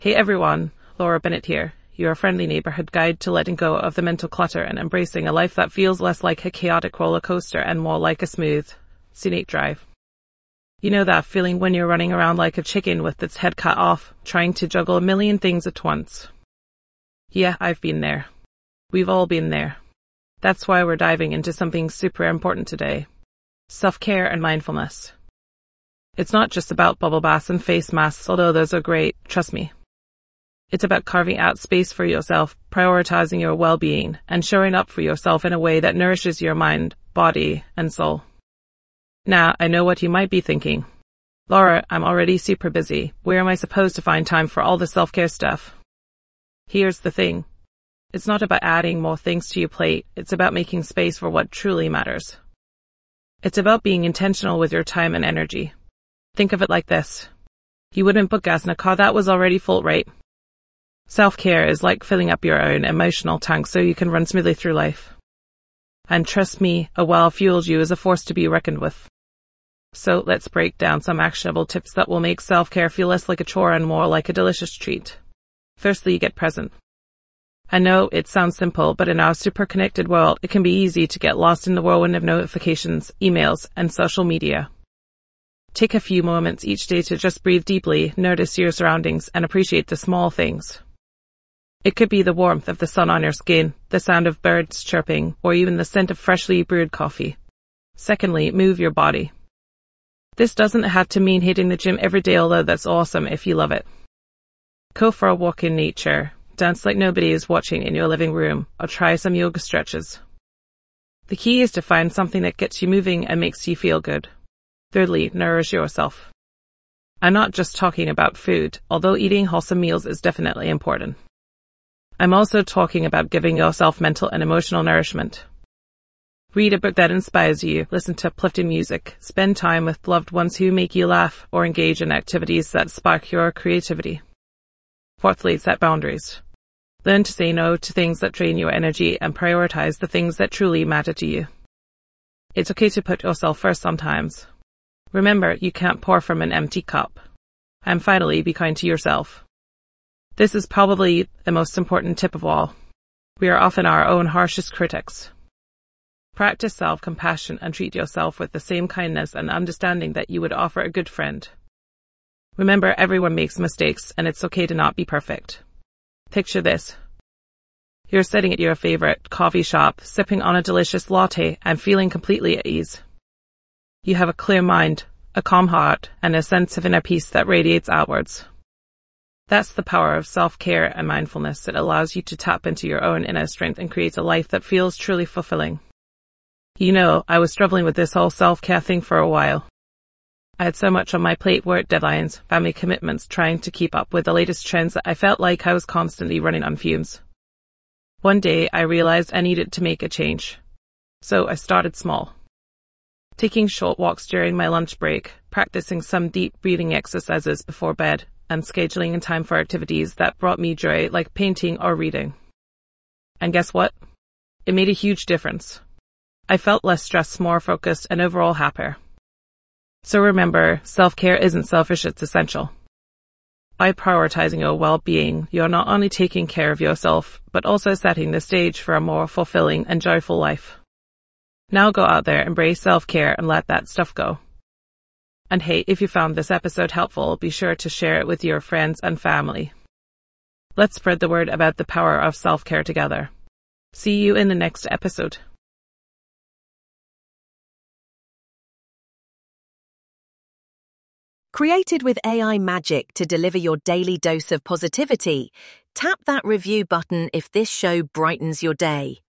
Hey everyone, Laura Bennett here, your friendly neighborhood guide to letting go of the mental clutter and embracing a life that feels less like a chaotic roller coaster and more like a smooth, scenic drive. You know that feeling when you're running around like a chicken with its head cut off, trying to juggle a million things at once? Yeah, I've been there. We've all been there. That's why we're diving into something super important today. Self-care and mindfulness. It's not just about bubble baths and face masks, although those are great, trust me. It's about carving out space for yourself, prioritizing your well-being, and showing up for yourself in a way that nourishes your mind, body, and soul. Now, I know what you might be thinking. Laura, I'm already super busy. Where am I supposed to find time for all the self-care stuff? Here's the thing. It's not about adding more things to your plate. It's about making space for what truly matters. It's about being intentional with your time and energy. Think of it like this. You wouldn't put gas in a car that was already full, right? Self-care is like filling up your own emotional tank so you can run smoothly through life. And trust me, a well-fueled you is a force to be reckoned with. So let's break down some actionable tips that will make self-care feel less like a chore and more like a delicious treat. Firstly, get present. I know it sounds simple, but in our super connected world, it can be easy to get lost in the whirlwind of notifications, emails, and social media. Take a few moments each day to just breathe deeply, notice your surroundings, and appreciate the small things. It could be the warmth of the sun on your skin, the sound of birds chirping, or even the scent of freshly brewed coffee. Secondly, move your body. This doesn't have to mean hitting the gym every day, although that's awesome if you love it. Go for a walk in nature, dance like nobody is watching in your living room, or try some yoga stretches. The key is to find something that gets you moving and makes you feel good. Thirdly, nourish yourself. I'm not just talking about food, although eating wholesome meals is definitely important. I'm also talking about giving yourself mental and emotional nourishment. Read a book that inspires you, listen to uplifting music, spend time with loved ones who make you laugh, or engage in activities that spark your creativity. Fourthly, set boundaries. Learn to say no to things that drain your energy and prioritize the things that truly matter to you. It's okay to put yourself first sometimes. Remember, you can't pour from an empty cup. And finally, be kind to yourself. This is probably the most important tip of all. We are often our own harshest critics. Practice self-compassion and treat yourself with the same kindness and understanding that you would offer a good friend. Remember, everyone makes mistakes, and it's okay to not be perfect. Picture this. You're sitting at your favorite coffee shop, sipping on a delicious latte and feeling completely at ease. You have a clear mind, a calm heart, and a sense of inner peace that radiates outwards. That's the power of self-care and mindfulness. It allows you to tap into your own inner strength and create a life that feels truly fulfilling. You know, I was struggling with this whole self-care thing for a while. I had so much on my plate, work deadlines, family commitments, trying to keep up with the latest trends that I felt like I was constantly running on fumes. One day, I realized I needed to make a change. So I started small. Taking short walks during my lunch break, practicing some deep breathing exercises before bed, and scheduling in time for activities that brought me joy like painting or reading. And guess what? It made a huge difference. I felt less stressed, more focused, and overall happier. So remember, self-care isn't selfish, it's essential. By prioritizing your well-being, you're not only taking care of yourself, but also setting the stage for a more fulfilling and joyful life. Now go out there, embrace self-care, and let that stuff go. And hey, if you found this episode helpful, be sure to share it with your friends and family. Let's spread the word about the power of self-care together. See you in the next episode. Created with AI magic to deliver your daily dose of positivity, tap that review button if this show brightens your day.